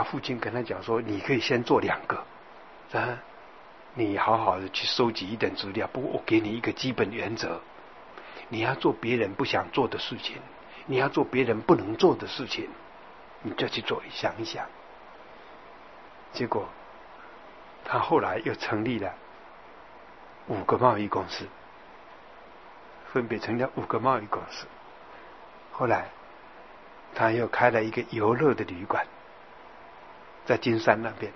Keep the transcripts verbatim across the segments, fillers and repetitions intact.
他父亲跟他讲说，你可以先做两个，啊，你好好的去收集一点资料，不过我给你一个基本原则，你要做别人不想做的事情，你要做别人不能做的事情，你就去做，想一想。结果他后来又成立了五个贸易公司，分别成立了五个贸易公司。后来他又开了一个游乐的旅馆，在金山那边。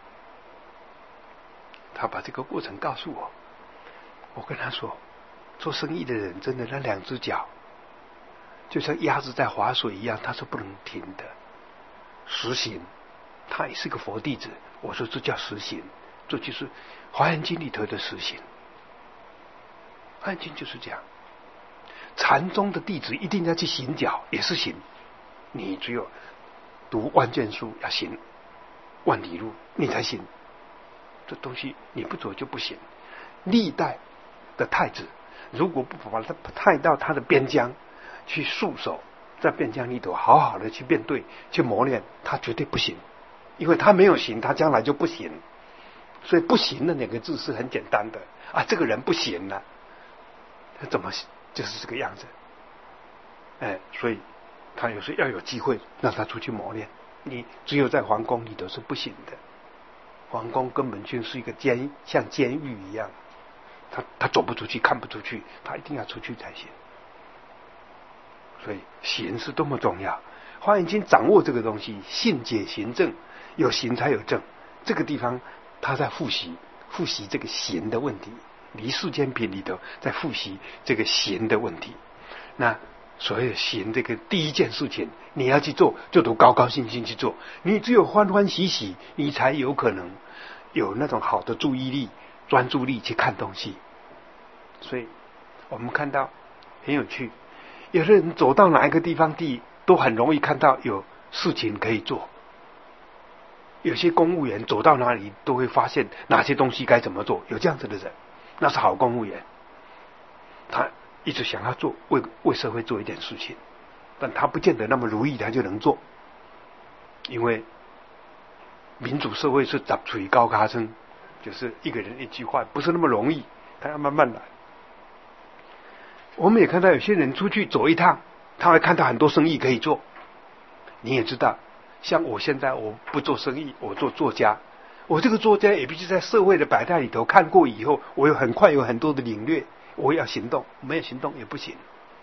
他把这个过程告诉我，我跟他说，做生意的人真的那两只脚就像鸭子在划水一样，他是不能停的。实行，他也是个佛弟子，我说这叫实行，这就是《华严经》里头的实行。《华严经》就是这样，禅宗的弟子一定要去行脚，也是行。你只有读万卷书，要行万里路，你才行。这东西你不做就不行。历代的太子如果不把他派到他的边疆去戍守，在边疆里头好好的去面对去磨练，他绝对不行，因为他没有行，他将来就不行。所以不行的两个字是很简单的啊，这个人不行了，他怎么就是这个样子？哎，所以他有时候要有机会让他出去磨练，你只有在皇宫里头是不行的。皇宫根本就是一个监，像监狱一样，他他走不出去，看不出去，他一定要出去才行。所以行是多么重要。华严经掌握这个东西，信解行证，有行才有证。这个地方他在复习复习这个行的问题，离世间品里头在复习这个行的问题。那所谓的行，这个第一件事情你要去做，就都高高兴兴去做。你只有欢欢喜喜，你才有可能有那种好的注意力、专注力去看东西。所以我们看到很有趣，有的人走到哪一个地方地都很容易看到有事情可以做。有些公务员走到哪里都会发现哪些东西该怎么做，有这样子的人，那是好公务员。他一直想要做，为为社会做一点事情，但他不见得那么如意他就能做，因为民主社会是杂嘴高咖声，就是一个人一句话，不是那么容易，他要慢慢来。我们也看到有些人出去走一趟，他会看到很多生意可以做。你也知道，像我现在我不做生意，我做作家，我这个作家也必须在社会的百态里头看过以后，我有很快有很多的领略，我要行动，没有行动也不行。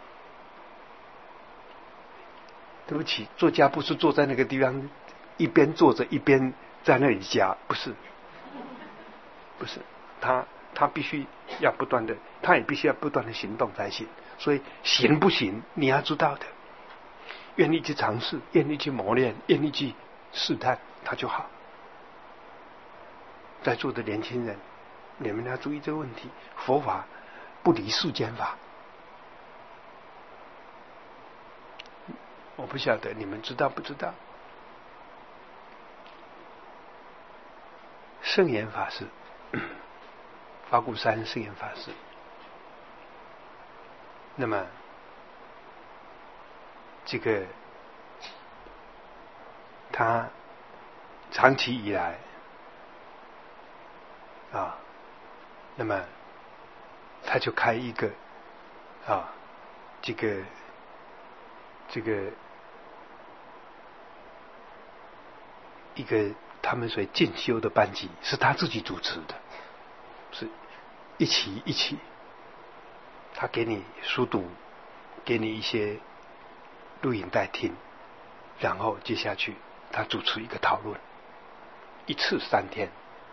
对不起，作家不是坐在那个地方一边坐着一边在那里夹，不是，不是，他他必须要不断的，他也必须要不断的行动才行。所以行不行，你要知道的，愿意去尝试，愿意去磨练，愿意去试探，他就好。在座的年轻人，你们要注意这个问题，佛法不离世间法。我不晓得你们知道不知道，圣严法师，法鼓山圣严法师，那么这个他长期以来啊，那么他就开一个啊，这个这个一个他们所进修的班级，是他自己主持的，是一起一起，他给你书读，给你一些录影带听，然后接下去他主持一个讨论，一次三天。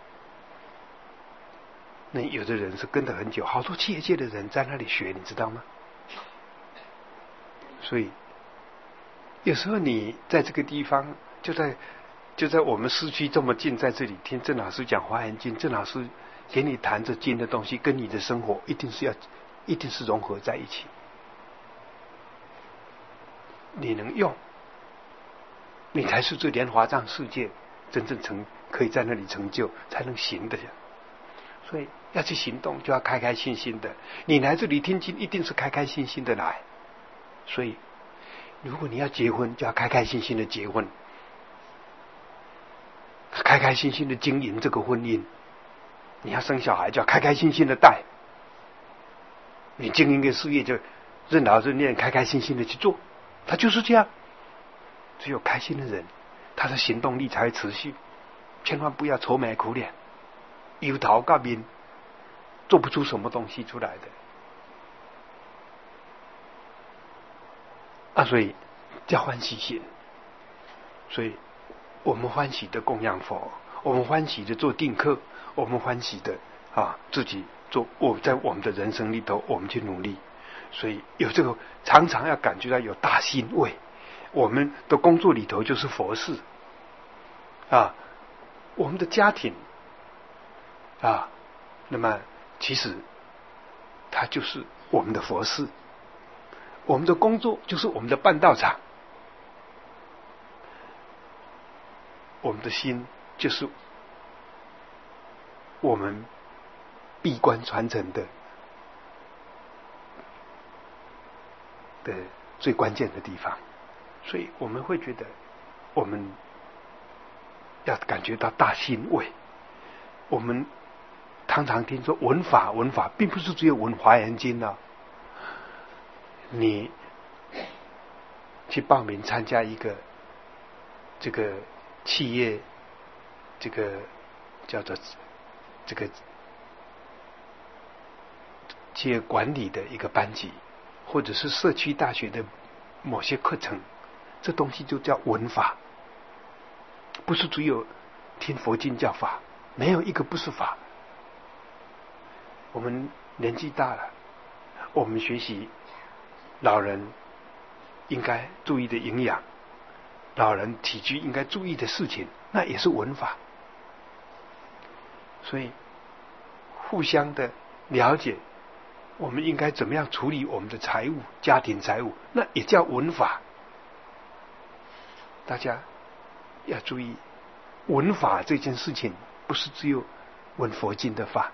那有的人是跟得很久，好多企业界的人在那里学，你知道吗？所以有时候你在这个地方，就在就在我们市区这么近，在这里听郑老师讲华严经，郑老师给你谈这经的东西，跟你的生活一定是要一定是融合在一起。你能用，你才是这莲华藏世界真正成可以在那里成就，才能行的。所以要去行动，就要开开心心的。你来这里听经，一定是开开心心的来。所以，如果你要结婚，就要开开心心的结婚。 开开心心的经营这个婚姻。你要生小孩，就要开开心心的带；你经营个事业，就任劳任怨，开开心心的去做。他就是这样。只有开心的人，他的行动力才会持续。千万不要愁眉苦脸，油头盖面，做不出什么东西出来的。啊，所以叫欢喜心。所以我们欢喜的供养佛，我们欢喜的做定课，我们欢喜的啊自己做。我在我们的人生里头，我们去努力。所以有这个常常要感觉到有大欣慰。我们的工作里头就是佛事啊，我们的家庭啊，那么其实它就是我们的佛事，我们的工作就是我们的办道场，我们的心就是我们闭关传承的的最关键的地方。所以我们会觉得我们要感觉到大欣慰。我们常常听说闻法闻法，并不是只有闻华严经啊。你去报名参加一个这个企业，这个叫做这个企业管理的一个班级，或者是社区大学的某些课程，这东西就叫闻法，不是只有听佛经教法，没有一个不是法。我们年纪大了，我们学习老人应该注意的营养，老人体居应该注意的事情，那也是闻法。所以互相的了解，我们应该怎么样处理我们的财务、家庭财务，那也叫闻法。大家要注意，闻法这件事情不是只有闻佛经的法，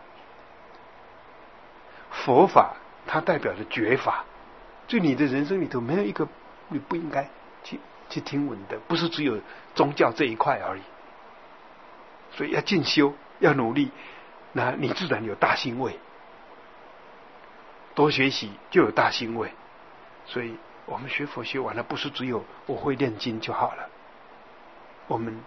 佛法它代表着觉法，就你的人生里头没有一个你不应该去去听闻的，不是只有宗教这一块而已。所以要进修，要努力，那你自然有大欣慰。多学习就有大欣慰。所以我们学佛学完了，不是只有我会念经就好了，我们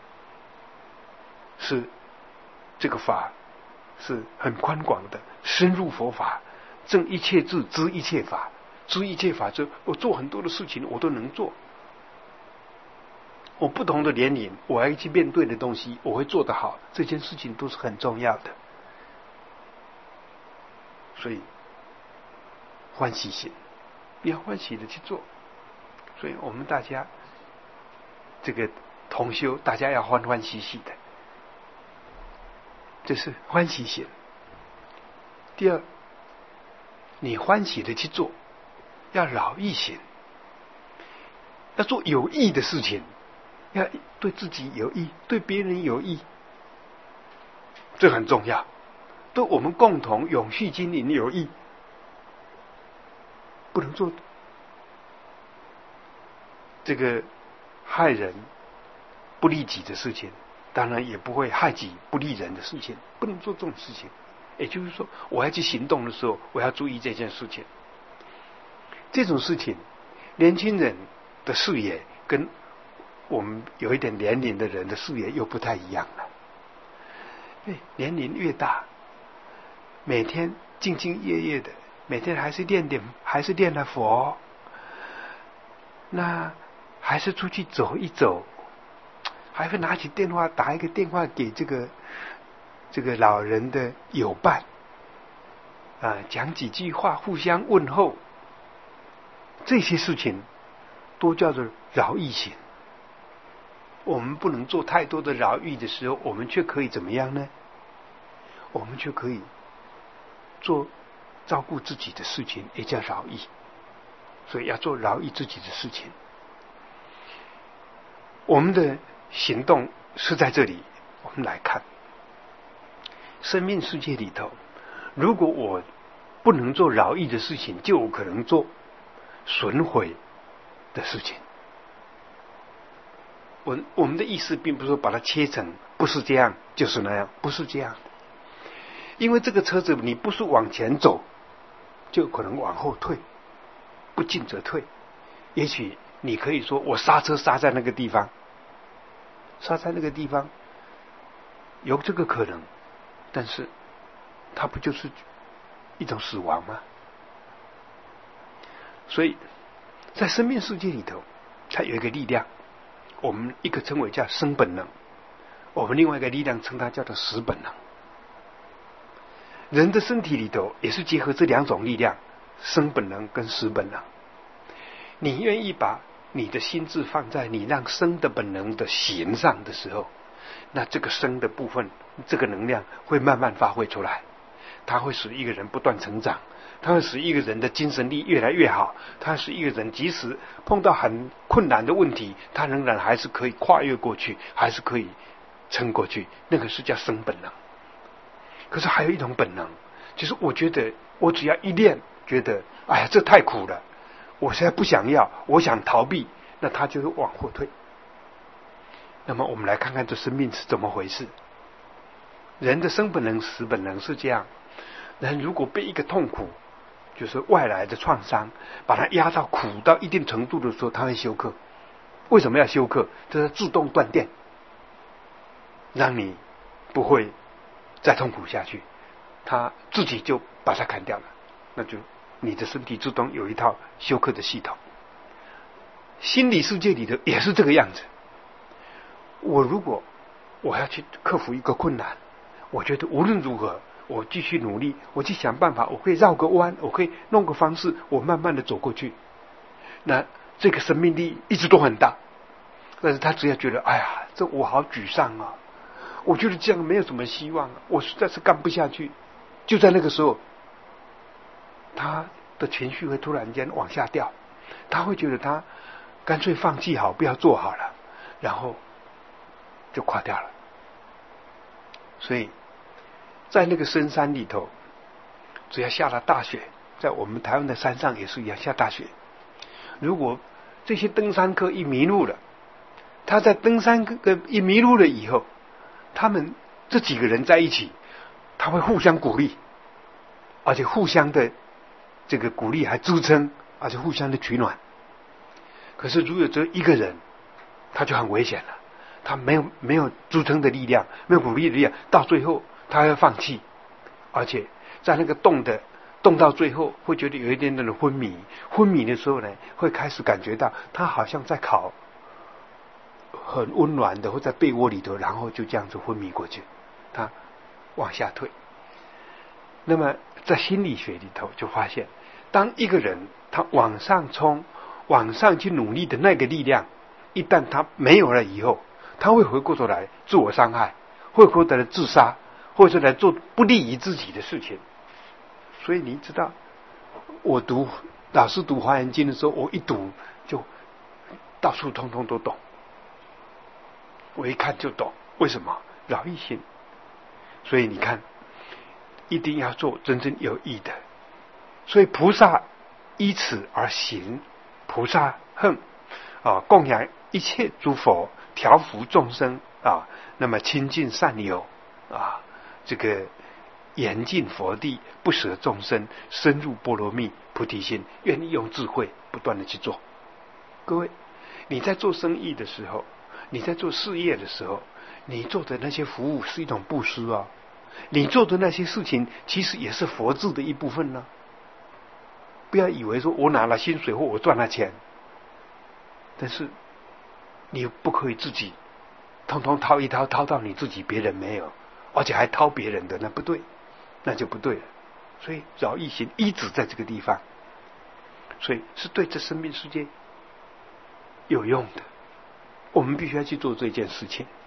是这个法是很宽广的，深入佛法，证一切智，知一切法。知一切法，就我做很多的事情我都能做。我不同的年龄，我要去面对的东西，我会做得好，这件事情都是很重要的。所以欢喜心，要欢喜的去做。所以我们大家这个同修，大家要欢欢喜喜的，这是欢喜心。第二，你欢喜的去做，要饶益心，要做有益的事情，要对自己有益，对别人有益，这很重要，对我们共同永续经营有益。不能做这个害人不利己的事情，当然也不会害己不利人的事情，不能做这种事情。也就是说，我要去行动的时候，我要注意这件事情。这种事情，年轻人的视野跟我们有一点年龄的人的视野又不太一样了。哎，年龄越大，每天兢兢业业的，每天还是念点，还是念了佛，那还是出去走一走，还会拿起电话打一个电话给这个这个老人的友伴啊，讲几句话，互相问候，这些事情都叫做饶益心。我们不能做太多的饶益的时候，我们却可以怎么样呢？我们却可以做照顾自己的事情，也叫饶益。所以要做饶益自己的事情。我们的行动是在这里，我们来看生命世界里头，如果我不能做饶益的事情，就有可能做损毁的事情。 我我们的意思并不是说把它切成不是这样就是那样，不是这样。因为这个车子你不是往前走，就可能往后退，不进则退。也许你可以说我刹车刹在那个地方，刹在那个地方有这个可能，但是它不就是一种死亡吗？所以在生命世界里头，它有一个力量，我们一个称为叫生本能，我们另外一个力量称它叫做死本能。人的身体里头也是结合这两种力量，生本能跟死本能。你愿意把你的心智放在你让生的本能的行上的时候，那这个生的部分，这个能量会慢慢发挥出来，它会使一个人不断成长，它会使一个人的精神力越来越好，它使一个人即使碰到很困难的问题，他仍然还是可以跨越过去，还是可以撑过去，那个是叫生本能。可是还有一种本能，就是我觉得我只要一练，觉得哎呀这太苦了，我现在不想要，我想逃避，那他就会往后退。那么我们来看看这生命是怎么回事。人的生本能死本能是这样，人如果被一个痛苦，就是外来的创伤，把它压到苦到一定程度的时候，他会休克。为什么要休克？这是自动断电，让你不会再痛苦下去，他自己就把它砍掉了，那就你的身体自动有一套休克的系统。心理世界里头也是这个样子。我如果我要去克服一个困难，我觉得无论如何我继续努力，我去想办法，我可以绕个弯，我可以弄个方式，我慢慢的走过去，那这个生命力一直都很大。但是他只要觉得哎呀这我好沮丧啊，我觉得这样没有什么希望啊，我实在是干不下去，就在那个时候他的情绪会突然间往下掉，他会觉得他干脆放弃好，不要做好了，然后就垮掉了。所以在那个深山里头，只要下了大雪，在我们台湾的山上也是一样下大雪，如果这些登山客一迷路了，他在登山客一迷路了以后，他们这几个人在一起，他会互相鼓励，而且互相的这个鼓励还支撑，而且互相的取暖。可是如果只有一个人，他就很危险了，他没有没有支撑的力量，没有鼓励的力量，到最后他会放弃，而且在那个冻的冻到最后会觉得有一点点的昏迷，昏迷的时候呢，会开始感觉到他好像在烤很温暖的，或在被窝里头，然后就这样子昏迷过去，他往下退。那么在心理学里头就发现，当一个人他往上冲，往上去努力的那个力量，一旦他没有了以后，他会回过头来自我伤害，会回过头来自杀，或者来做不利于自己的事情。所以你知道，我读老师读华严经的时候，我一读就到处通通都懂，我一看就懂。为什么？饶益心。所以你看，一定要做真正有益的。所以菩萨依此而行，菩萨恨啊，供养一切诸佛，调伏众生啊，那么亲近善友啊，这个严禁佛地，不舍众生，深入波罗蜜菩提心，愿意用智慧不断的去做。各位，你在做生意的时候，你在做事业的时候，你做的那些服务是一种布施啊，你做的那些事情其实也是佛智的一部分呢、啊。不要以为说我拿了薪水或我赚了钱，但是你不可以自己通通掏一掏，掏到你自己，别人没有，而且还掏别人的，那不对，那就不对了。所以饶益心一直在这个地方，所以是对这生命世界有用的，我们必须要去做这件事情。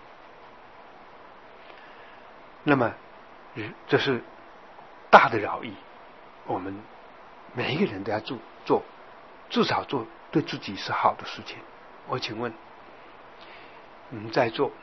那么这是大的饶益，我们每一个人都要做做，至少做对自己是好的事情。我请问你们在座，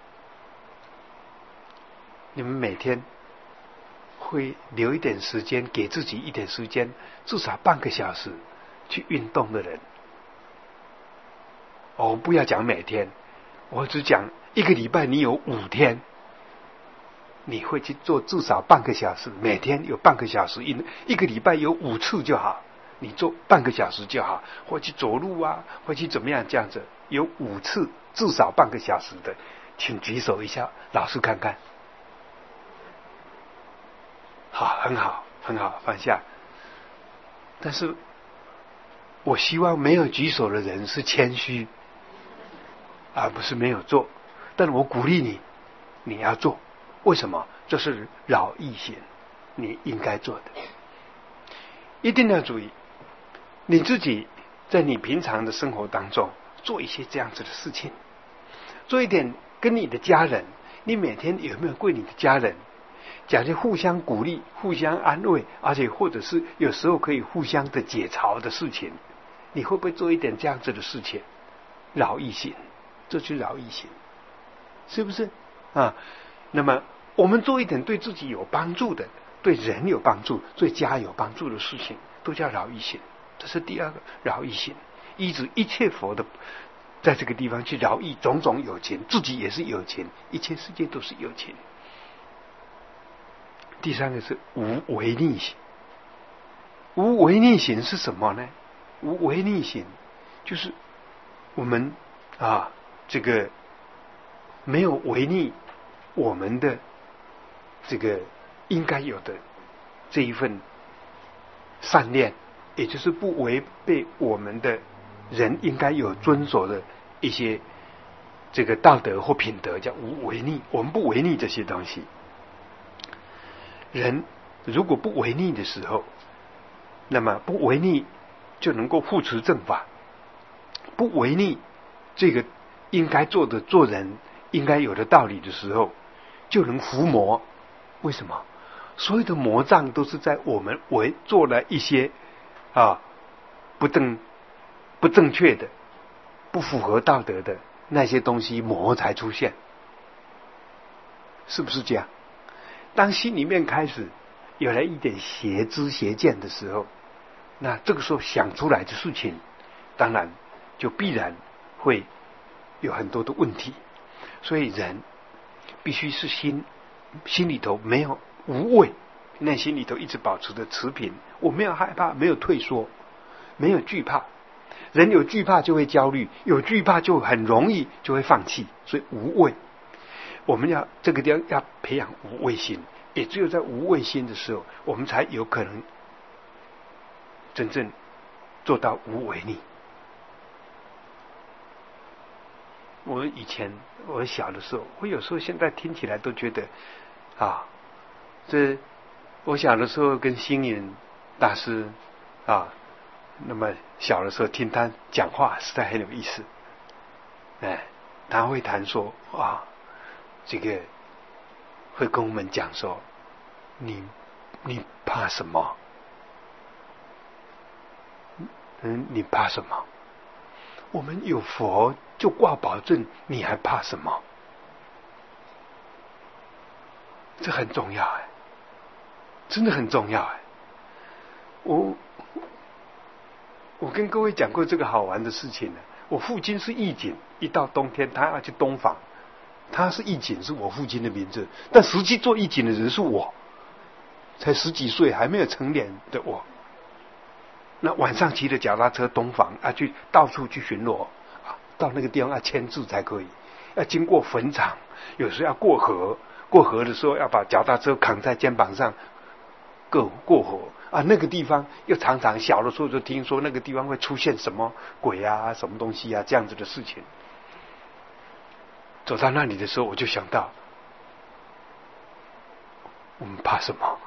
你们每天会留一点时间给自己一点时间，至少半个小时去运动的人？哦，不要讲每天， 我只讲一个礼拜你有五天，你会去做至少半个小时，每天有半个小时，一一个礼拜有五次就好，你做半个小时就好，或去走路啊，或去怎么样，这样子有五次至少半个小时的，请举手一下，老师看看。好，很好，很好，放下。但是我希望没有举手的人是谦虚，而不是没有做。但我鼓励你，你要做。为什么？这是饶益行，你应该做的。一定要注意，你自己在你平常的生活当中做一些这样子的事情，做一点跟你的家人，你每天有没有对你的家人讲些互相鼓励、互相安慰，而且或者是有时候可以互相的解嘲的事情？你会不会做一点这样子的事情？饶益行，这就是饶益行，是不是啊？那么我们做一点对自己有帮助的、对人有帮助、对家有帮助的事情，都叫饶益行。这是第二个饶益行，依止一切佛的，在这个地方去饶益种种有情，自己也是有情，一切世界都是有情。第三个是无违逆行。无违逆行是什么呢？无违逆行就是我们啊，这个没有违逆我们的这个应该有的这一份善念，也就是不违背我们的人应该有遵守的一些这个道德或品德，叫无违逆。我们不违逆这些东西。人如果不违逆的时候，那么不违逆就能够护持正法，不违逆这个应该做的做人应该有的道理的时候，就能伏魔。为什么？所有的魔障都是在我们为做了一些啊不正不正确的、不符合道德的那些东西，魔才出现，是不是这样？当心里面开始有了一点邪知邪见的时候，那这个时候想出来的事情，当然就必然会有很多的问题。所以人必须是心心里头没有无畏，内心里头一直保持着持平，我没有害怕，没有退缩，没有惧怕。人有惧怕就会焦虑，有惧怕就很容易就会放弃，所以无畏。我们要这个地方要培养无畏心，也只有在无畏心的时候，我们才有可能真正做到无违逆。我以前我小的时候，我有时候现在听起来都觉得啊，这我小的时候跟星云大师啊，那么小的时候听他讲话实在很有意思。哎，他会谈说啊，这个会跟我们讲说，你你怕什么？嗯，你怕什么？我们有佛就挂保证，你还怕什么？这很重要哎，真的很重要哎。我我跟各位讲过这个好玩的事情呢。我父亲是义警，一到冬天他要去东访，他是义警，是我父亲的名字，但实际做义警的人是我，才十几岁还没有成年的我。那晚上骑着脚踏车东访啊，去到处去巡逻啊，到那个地方要签字才可以，要经过坟场，有时候要过河，过河的时候要把脚踏车扛在肩膀上过过河啊。那个地方又常常小的时候就听说那个地方会出现什么鬼啊、什么东西啊这样子的事情。走到那里的时候，我就想到，我们怕什么？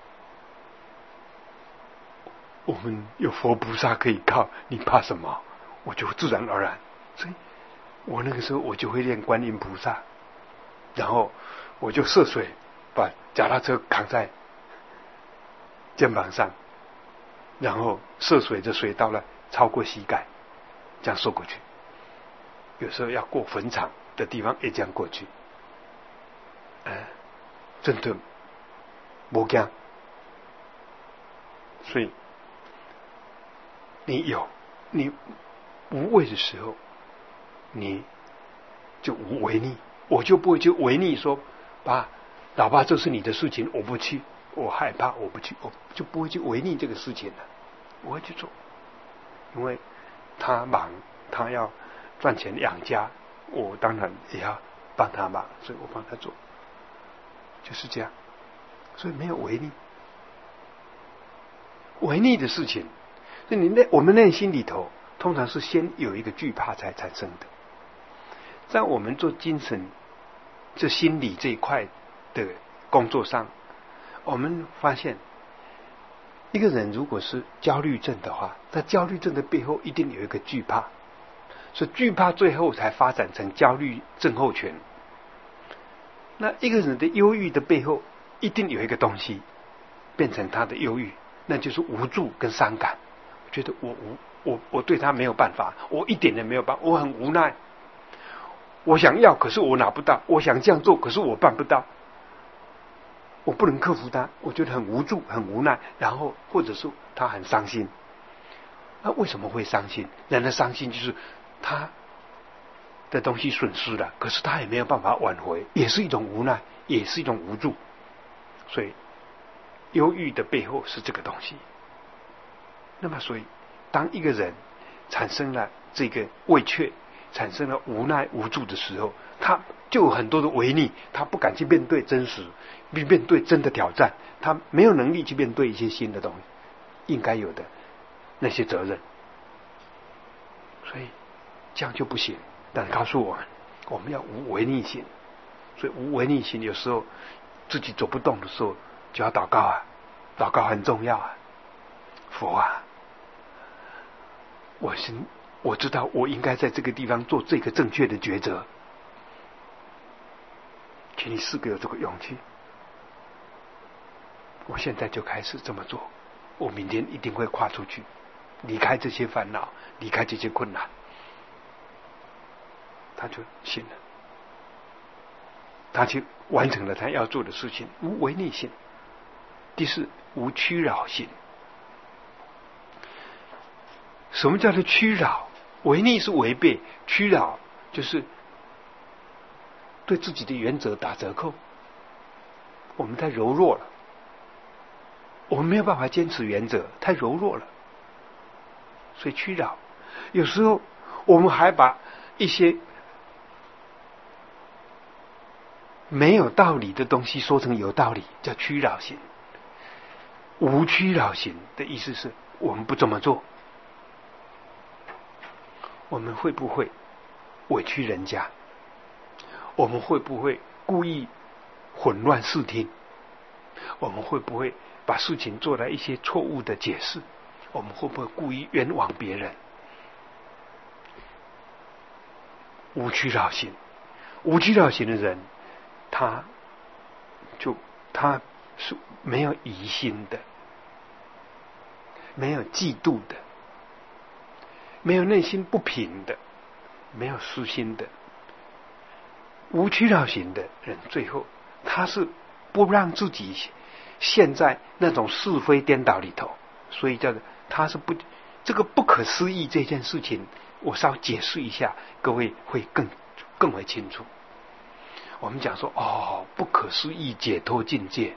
我们有佛菩萨可以靠，你怕什么？我就自然而然，所以我那个时候我就会念观音菩萨，然后我就涉水，把脚踏车扛在肩膀上，然后涉水的水到了超过膝盖，这样溯过去。有时候要过坟场的地方也这样过去，呃，真的不怕。所以你有你无畏的时候，你就无违逆，我就不会去违逆说，爸，老爸，这是你的事情，我不去，我害怕，我不去，我就不会去违逆这个事情了，我会去做，因为他忙，他要赚钱养家，我当然也要帮他忙，所以我帮他做，就是这样，所以没有违逆。违逆的事情，所以你内我们内心里头通常是先有一个惧怕才产生的。在我们做精神、这心理这一块的工作上，我们发现，一个人如果是焦虑症的话，在焦虑症的背后一定有一个惧怕，所以惧怕最后才发展成焦虑症候群。那一个人的忧郁的背后，一定有一个东西变成他的忧郁。那就是无助跟伤感，我觉得我无我我对他没有办法，我一点也没有办法，我很无奈。我想要，可是我拿不到；我想这样做，可是我办不到。我不能克服他，我觉得很无助、很无奈。然后或者是他很伤心。那为什么会伤心？人的伤心就是他的东西损失了，可是他也没有办法挽回，也是一种无奈，也是一种无助。所以忧郁的背后是这个东西。那么所以当一个人产生了这个畏怯，产生了无奈无助的时候，他就有很多的违逆，他不敢去面对真实，面对真的挑战，他没有能力去面对一些新的东西应该有的那些责任，所以这样就不行。但告诉我们，我们要无违逆心。所以无违逆心有时候自己走不动的时候就要祷告啊，祷告很重要啊。佛啊，我是我知道我应该在这个地方做这个正确的抉择，请你赐给我这个勇气。我现在就开始这么做，我明天一定会跨出去，离开这些烦恼，离开这些困难。他就信了，他去完成了他要做的事情，无违逆心。第四，无屈扰心。什么叫做屈扰？违逆是违背，屈扰就是对自己的原则打折扣。我们太柔弱了，我们没有办法坚持原则，太柔弱了，所以屈扰。有时候我们还把一些没有道理的东西说成有道理，叫屈扰心。无屈扰心的意思是我们不这么做。我们会不会委屈人家？我们会不会故意混乱视听？我们会不会把事情做了一些错误的解释？我们会不会故意冤枉别人？无屈扰心，无屈扰心的人，他就他是没有疑心的，没有嫉妒的，没有内心不平的，没有私心的。无屈扰型的人，最后他是不让自己陷在那种是非颠倒里头，所以叫做他是不这个不可思议这件事情，我稍解释一下，各位会更更为清楚。我们讲说哦，不可思议解脱境界，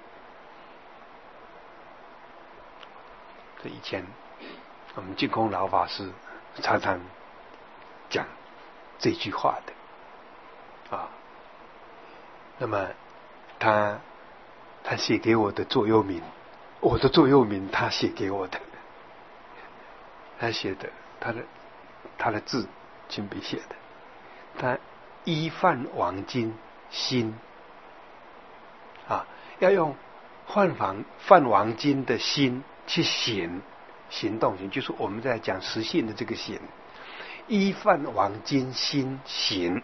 这以前我们净空老法师常常讲这句话的啊。那么他他写给我的座右铭，我的座右铭他写给我的，他写的他的他的字亲笔写的，他依梵王经心啊，要用梵王梵王经的心去行行动行，就是我们在讲实性的这个行，依梵王经心行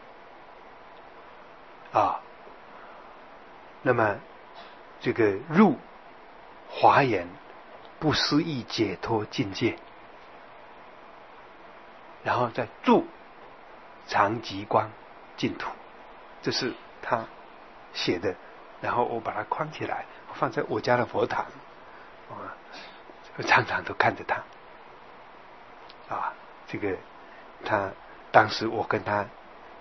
啊。那么这个入华严不思议解脱境界，然后再住常极光净土，这是他写的，然后我把它框起来，我放在我家的佛堂，我常常都看着他啊。这个他当时我跟他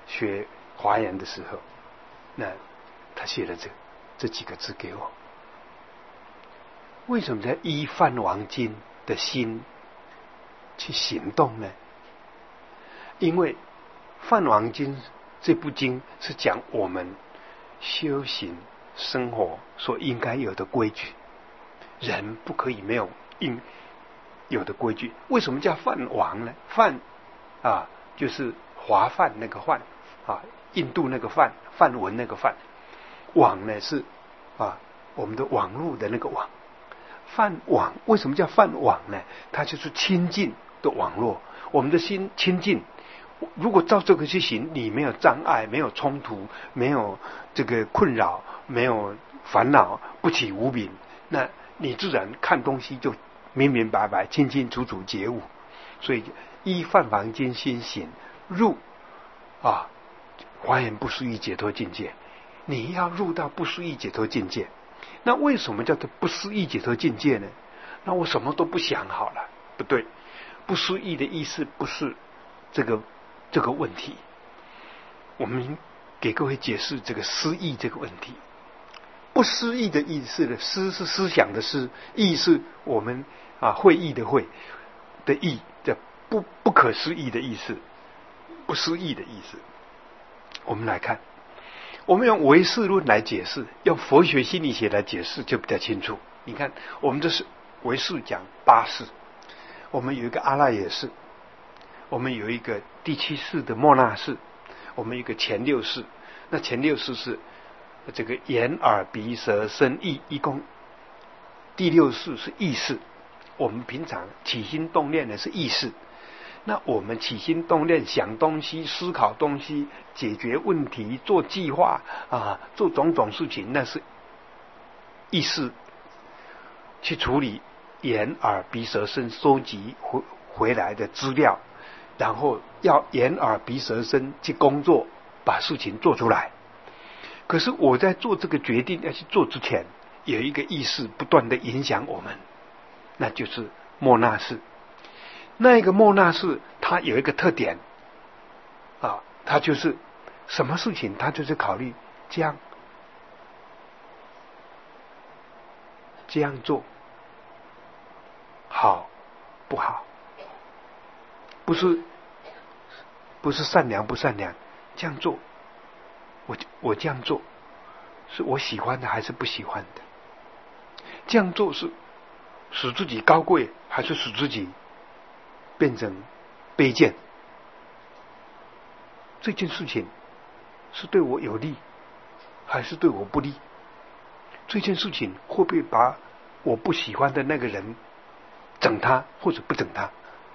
学华严的时候，那他写了这这几个字给我。为什么在依梵王经的心去行动呢？因为梵王经这部经是讲我们修行生活所应该有的规矩，人不可以没有应有的规矩。为什么叫梵王呢？梵啊，就是华梵那个梵啊，印度那个梵，梵文那个梵。网呢是啊，我们的网络的那个网。梵网为什么叫梵网呢？它就是亲近的网络。我们的心亲近，如果照这个去行，你没有障碍，没有冲突，没有这个困扰，没有烦恼，不起无明，那你自然看东西就明明白白、清清楚楚觉悟。所以依梵王经心行入啊华严不思议解脱境界，你要入到不思议解脱境界。那为什么叫做不思议解脱境界呢？那我什么都不想好了，不对，不思议的意思不是这个这个问题。我们给各位解释这个思议这个问题。不思议的意思呢，思是思想的思，议是我们啊会议的会的议，这不不可思议的意思，不思议的意思。我们来看，我们用唯识论来解释，用佛学心理学来解释就比较清楚。你看，我们这是唯识讲八识，我们有一个阿赖耶识，我们有一个第七识的末那识，我们有一个前六识。那前六识是这个眼耳鼻舌身意，一共第六识是意识。我们平常起心动念的是意识。那我们起心动念想东西、思考东西、解决问题、做计划啊，做种种事情，那是意识去处理眼耳鼻舌身收集回回来的资料，然后要眼耳鼻舌身去工作，把事情做出来。可是我在做这个决定要去做之前，有一个意识不断的影响我们，那就是末那识。那一个末那识它有一个特点啊，它就是什么事情它就是考虑这样这样做好不好，不是不是善良不善良，这样做我我这样做是我喜欢的还是不喜欢的，这样做是使自己高贵还是使自己变成卑贱，这件事情是对我有利还是对我不利，这件事情会不会把我不喜欢的那个人整他或者不整他，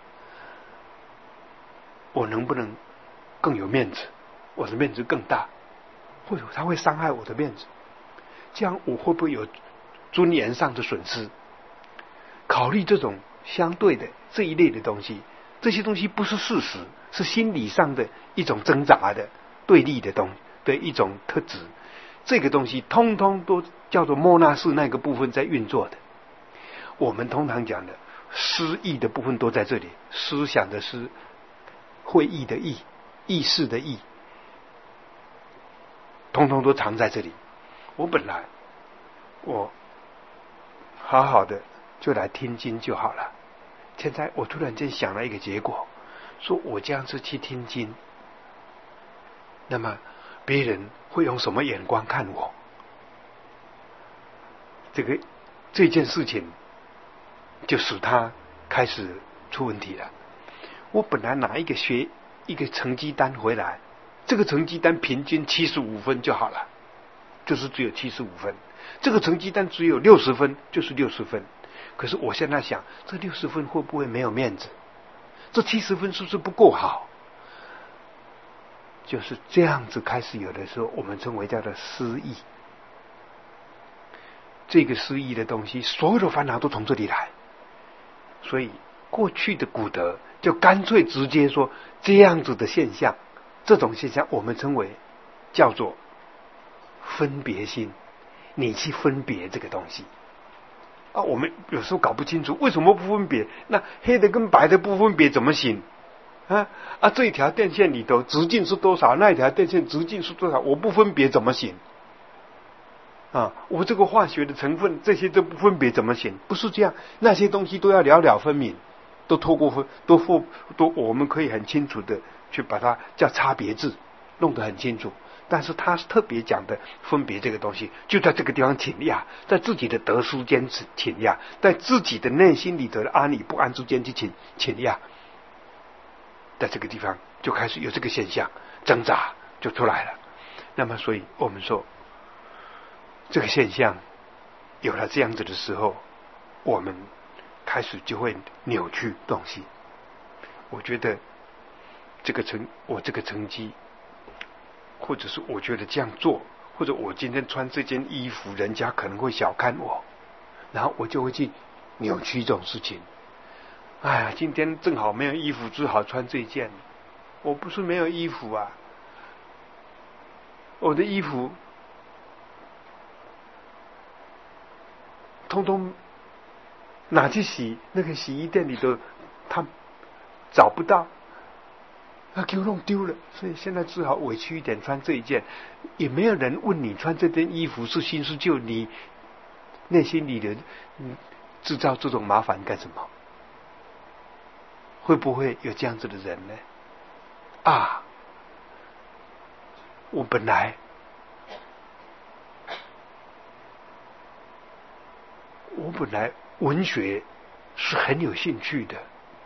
我能不能更有面子，我的面子更大，或者他会伤害我的面子，这样我会不会有尊严上的损失。考虑这种相对的这一类的东西，这些东西不是事实，是心理上的一种挣扎的对立的东的一种特质。这个东西通通都叫做末那识那个部分在运作的。我们通常讲的思意的部分都在这里，思想的思，会意的意，意识的意，通通都藏在这里。我本来我好好的就来听经就好了，现在我突然间想了一个结果，说我这样子去听经，那么别人会用什么眼光看我？这个这件事情就使他开始出问题了。我本来拿一个学一个成绩单回来，这个成绩单平均七十五分就好了，就是只有七十五分。这个成绩单只有六十分，就是六十分。可是我现在想，这六十分会不会没有面子？这七十分是不是不够好？就是这样子开始，有的时候我们称为叫做失意。这个失意的东西，所有的烦恼都从这里来。所以过去的古德就干脆直接说，这样子的现象，这种现象我们称为叫做分别心。你去分别这个东西啊，我们有时候搞不清楚为什么不分别，那黑的跟白的不分别怎么行？ 啊啊！这一条电线里头直径是多少？那一条电线直径是多少？我不分别怎么行？啊，我这个化学的成分，这些都不分别怎么行？不是这样，那些东西都要了了分明，都透过分，都分都我们可以很清楚的去把它叫差别字，弄得很清楚。但是他特别讲的分别这个东西，就在这个地方请压，在自己的得失间请压，在自己的内心里头的安与不安之间去请请压，在这个地方就开始有这个现象挣扎就出来了。那么，所以我们说，这个现象有了这样子的时候，我们开始就会扭曲东西。我觉得这个成我这个成绩。或者是我觉得这样做，或者我今天穿这件衣服，人家可能会小看我，然后我就会去扭曲这种事情。哎呀，今天正好没有衣服，只好穿这件。我不是没有衣服啊，我的衣服通通拿去洗，那个洗衣店里头他找不到。他给我弄丢了，所以现在只好委屈一点穿这一件。也没有人问你穿这件衣服是新是旧，你内心里的嗯制造这种麻烦干什么？会不会有这样子的人呢？啊，我本来我本来文学是很有兴趣的。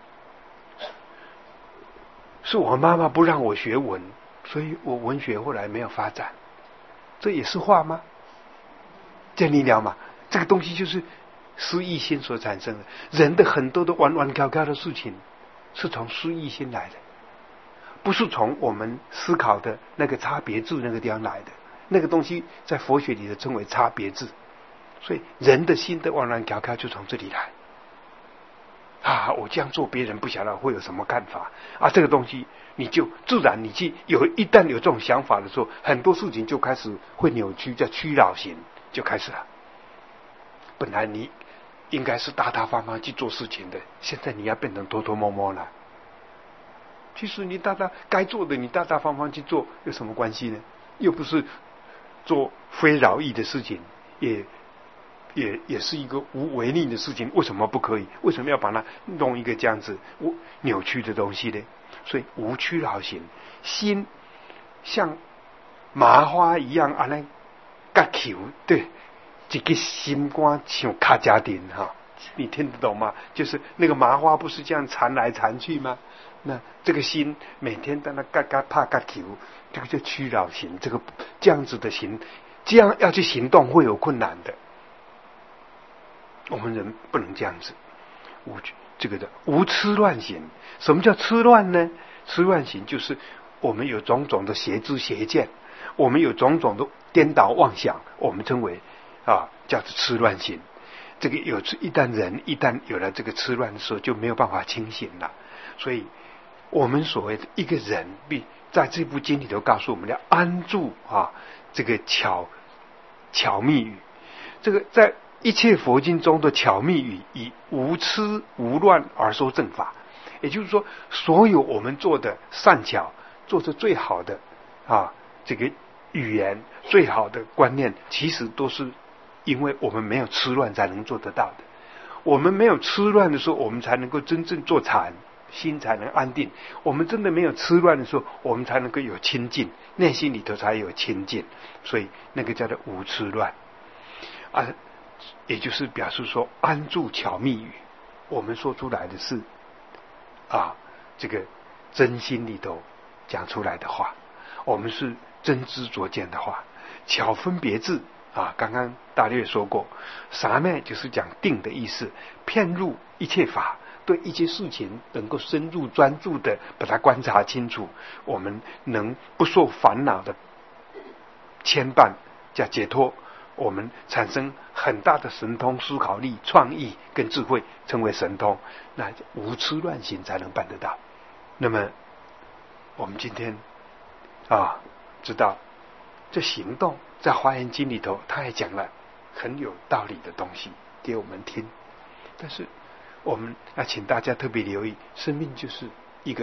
是我妈妈不让我学文，所以我文学后来没有发展。这也是话吗？建立了嘛？这个东西就是失意心所产生的。人的很多的弯弯高高的事情，是从失意心来的，不是从我们思考的那个差别字那个地方来的。那个东西在佛学里头称为差别字。所以人的心的弯弯高高就从这里来。啊，我这样做别人不晓得会有什么看法啊！这个东西你就自然你去有，一旦有这种想法的时候，很多事情就开始会扭曲，叫屈老型就开始了。本来你应该是大大方方去做事情的，现在你要变成偷偷摸摸了。其实你大大该做的，你大大方方去做，有什么关系呢？又不是做非饶益的事情，也。也也是一个无违逆的事情，为什么不可以？为什么要把它弄一个这样子扭曲的东西呢？所以无屈老行，心像麻花一样啊，那割球，对，这个心肝像卡加丁哈，你听得懂吗？就是那个麻花不是这样缠来缠去吗？那这个心每天在那嘎嘎怕割球，这个叫屈老行，这个这样子的行，这样要去行动会有困难的。我们人不能这样子，无这个的无痴乱行。什么叫痴乱呢？痴乱行就是我们有种种的邪知邪见，我们有种种的颠倒妄想，我们称为啊叫做痴乱行。这个有一旦人一旦有了这个痴乱的时候，就没有办法清醒了。所以我们所谓的一个人，必在这部经里头告诉我们要安住啊这个巧巧密语。这个在一切佛经中的巧密语，以无痴无乱而说正法。也就是说，所有我们做的善巧，做的最好的啊，这个语言最好的观念，其实都是因为我们没有痴乱才能做得到的。我们没有痴乱的时候，我们才能够真正坐禅，心才能安定。我们真的没有痴乱的时候，我们才能够有清净，内心里头才有清净。所以那个叫做无痴乱啊。也就是表示说安住巧密语，我们说出来的是啊这个真心里头讲出来的话，我们是真知灼见的话。巧分别字啊，刚刚大略说过，啥呢？就是讲定的意思，遍入一切法，对一些事情能够深入专注的把它观察清楚，我们能不受烦恼的牵绊，叫解脱。我们产生很大的神通、思考力、创意跟智慧，称为神通，那无痴乱行才能办得到。那么我们今天啊知道这行动在华严经里头他也讲了很有道理的东西给我们听，但是我们要请大家特别留意，生命就是一个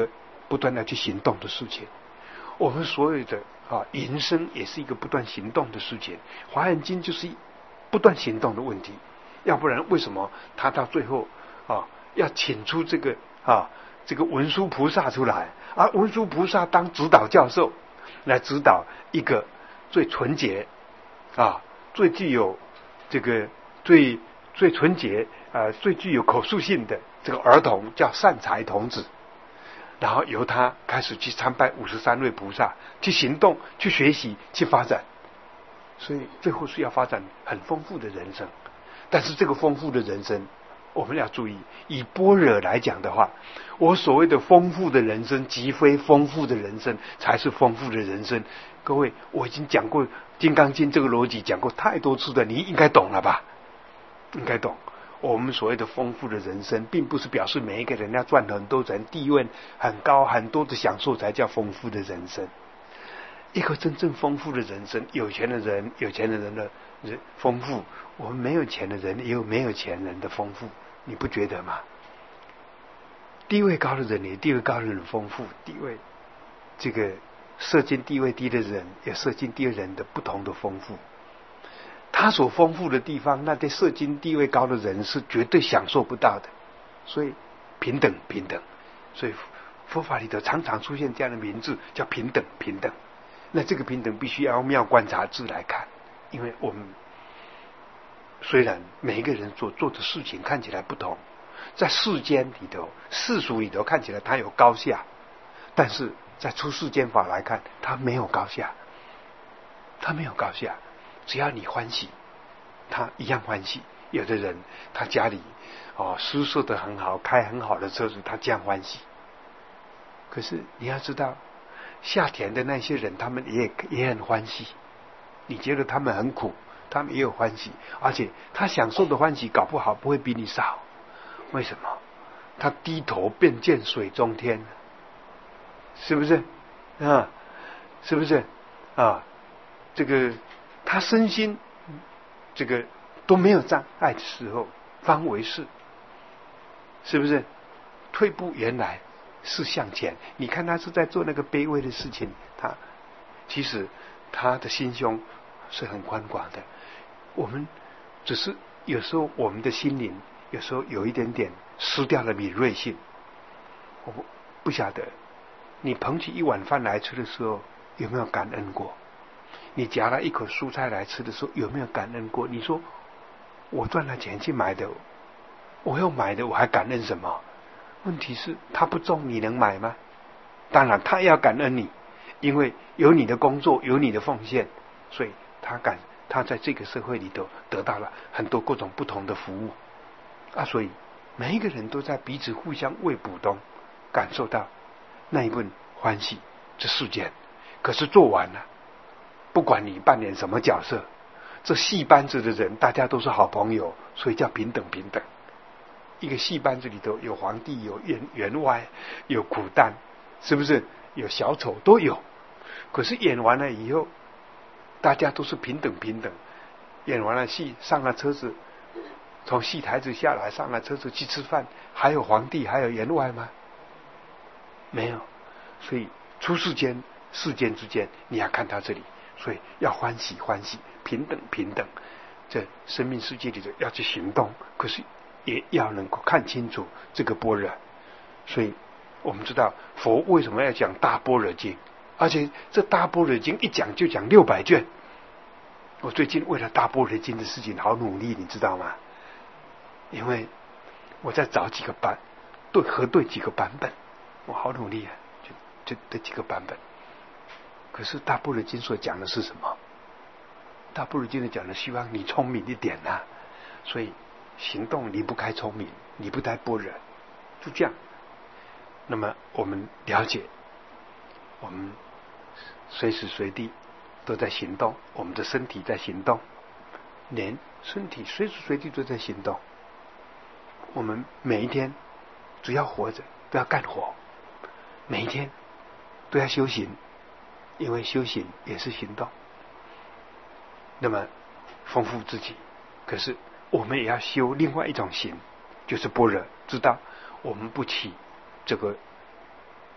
不断的去行动的事情。我们所有的啊人生也是一个不断行动的事情。华严经就是不断行动的问题，要不然为什么他到最后啊要请出这个啊这个文殊菩萨出来，而文殊菩萨当指导教授来指导一个最纯洁啊最具有这个最最纯洁啊最具有口述性的这个儿童，叫善财童子，然后由他开始去参拜五十三位菩萨，去行动，去学习，去发展。所以最后是要发展很丰富的人生。但是这个丰富的人生，我们要注意，以般若来讲的话，我所谓的丰富的人生，即非丰富的人生才是丰富的人生。各位，我已经讲过《金刚经》这个逻辑，讲过太多次了，你应该懂了吧？应该懂。我们所谓的丰富的人生，并不是表示每一个人要赚很多钱，地位很高，很多的享受才叫丰富的人生。一个真正丰富的人生，有钱的人，有钱的人的丰富，我们没有钱的人也有没有钱人的丰富，你不觉得吗？地位高的人也地位高的人丰富，地位这个社经地位低的人也社经低的人的不同的丰富。他所丰富的地方，那对社经地位高的人是绝对享受不到的。所以平等平等，所以佛法里头常常出现这样的名字，叫平等平等。那这个平等必须要用妙观察智来看，因为我们虽然每一个人所做的事情看起来不同，在世间里头世俗里头看起来它有高下，但是在出世间法来看，它没有高下，它没有高下。只要你欢喜，他一样欢喜。有的人他家里哦施设的很好，开很好的车子，他这样欢喜。可是你要知道，下田的那些人，他们也也很欢喜。你觉得他们很苦，他们也有欢喜，而且他享受的欢喜，搞不好不会比你少。为什么？他低头便见水中天，是不是啊？是不是啊？这个他身心这个都没有障碍的时候，方为是，是不是？退步原来是向前。你看他是在做那个卑微的事情，他其实他的心胸是很宽广的。我们只是有时候我们的心灵有时候有一点点失掉了敏锐性。我不晓得你捧起一碗饭来吃的时候有没有感恩过？你夹了一口蔬菜来吃的时候有没有感恩过？你说我赚了钱去买的，我要买的我还感恩什么？问题是他不种你能买吗？当然他要感恩你，因为有你的工作，有你的奉献，所以他感他在这个社会里头得到了很多各种不同的服务啊，所以每一个人都在彼此互相喂补中感受到那一份欢喜这世间。可是做完了，不管你扮演什么角色，这戏班子的人大家都是好朋友，所以叫平等平等。一个戏班子里头有皇帝，有员员外，有苦旦，是不是？有小丑都有。可是演完了以后，大家都是平等平等。演完了戏，上了车子，从戏台子下来，上了车子去吃饭，还有皇帝，还有员外吗？没有。所以出世间世间之间，你要看到这里，所以要欢喜欢喜，平等平等。这生命世界里头要去行动，可是也要能够看清楚这个般若。所以我们知道佛为什么要讲大般若经，而且这大般若经一讲就讲六百卷。我最近为了大般若经的事情好努力，你知道吗？因为我在找几个版对核对几个版本，我好努力啊，就就这几个版本。可是大般若经所讲的是什么？大般若经的讲的希望你聪明一点啊，所以行动离不开聪明，离不开般若，就这样。那么我们了解，我们随时随地都在行动，我们的身体在行动，连身体随时随地都在行动。我们每一天只要活着都要干活，每一天都要修行，因为修行也是行动。那么丰富自己，可是我们也要修另外一种行，就是般若，知道我们不起这个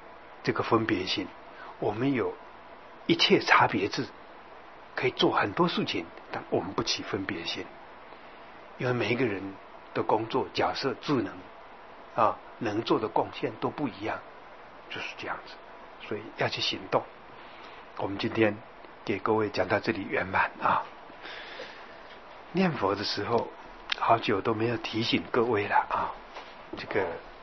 这个分别心，我们有一切差别智，可以做很多事情，但我们不起分别心，因为每一个人的工作角色、智能啊，能做的贡献都不一样，就是这样子，所以要去行动。我们今天给各位讲到这里圆满啊。念佛的时候，好久都没有提醒各位了啊。这个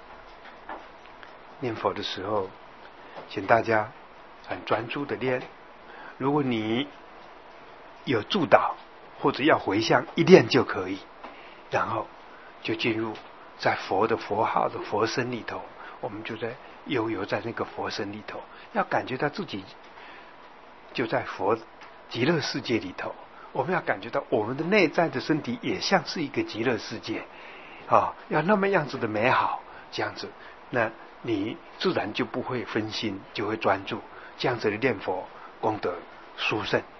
念佛的时候，请大家很专注的念。如果你有助导或者要回向，一念就可以，然后就进入在佛的佛号的佛身里头，我们就在悠游在那个佛身里头，要感觉到自己就在佛极乐世界里头。我们要感觉到我们的内在的身体也像是一个极乐世界啊，要那么样子的美好，这样子，那你自然就不会分心，就会专注，这样子的念佛功德殊胜